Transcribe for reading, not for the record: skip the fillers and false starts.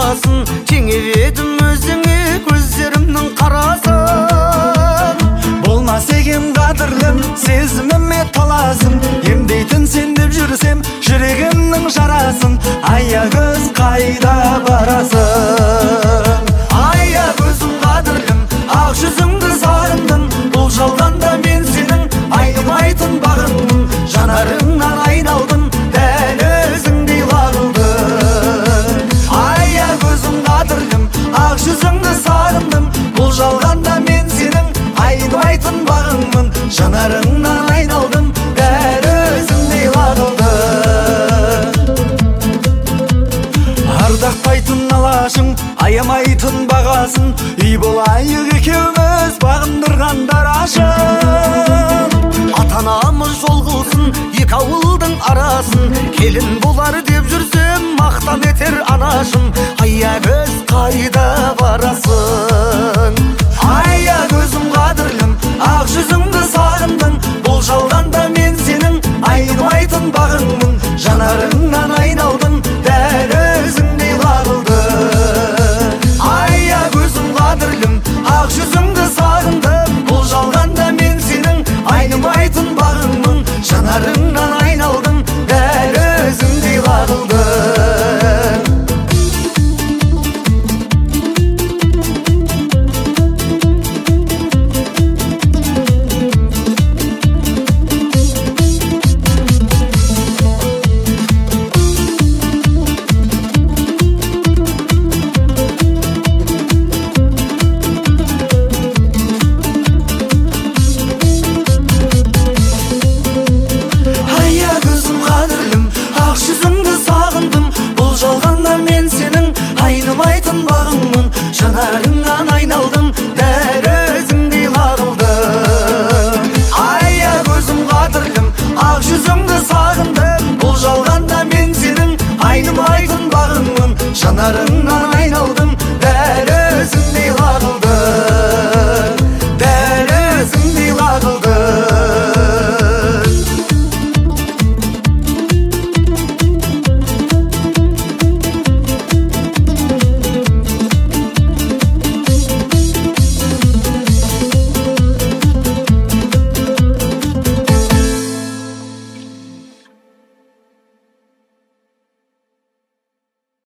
баласын, теңеп едім өзіңе көздерімнің қарасын. Болмас екен қадірлім, сезіміме таласым, емдейтін сен деп жүрсем жүрегімнің жарасын. Аягөз қайда барасың? Аягөзім қадірлім, ақ жүзіңді сағындым, бұл жалғанда мен сенің айнымайтын бағыңмын. Жанарыңнан айналдым, дәл өзіңдей лағылдым. Аягөзім қадірлім, ақ жүзіңді сағындым, бұл жалғанда мен сенің айнымайтын бағыңмын. Жанарыңнан айналдым, дәл өзіңдей лағылдым. Ардақпайтын алашың, аямайтын бағасын, үй болайық екеуміз бағындырғандар ашын. Ата-анамыз жол қылсын екі ауылдың арасын, келін болар деп жүрсем мақтан етер анашым. Аягөз қайда барасың? Аягөзім қадірлім, ақ жүзіңді сағындым, бұл жалғанда мен сенің айнымайтын бағыңмын. Жанарыңнан айналдым, дәл өзіңдей лағылдым. Аягөзім қадірлім, ақ жүзіңді сағындым, бұл жалғанда мен сенің айнымайтын бағыңмын. Жанарыңнан айналдым, дәл өзіңдей лағылдым. Аягөзім қадірлім, ақ жүзіңді сағындым, бұл жалғанда мен сенің айнымайтын бағыңмын. Жанарыңнан айналдым, дәл өзіңдей лағылдым. Аягөзім қадірлім, ақ жүзіңді сағындым, бұл жалғанда мен сенің айнымайтын бағыңмын. Жанарыңнан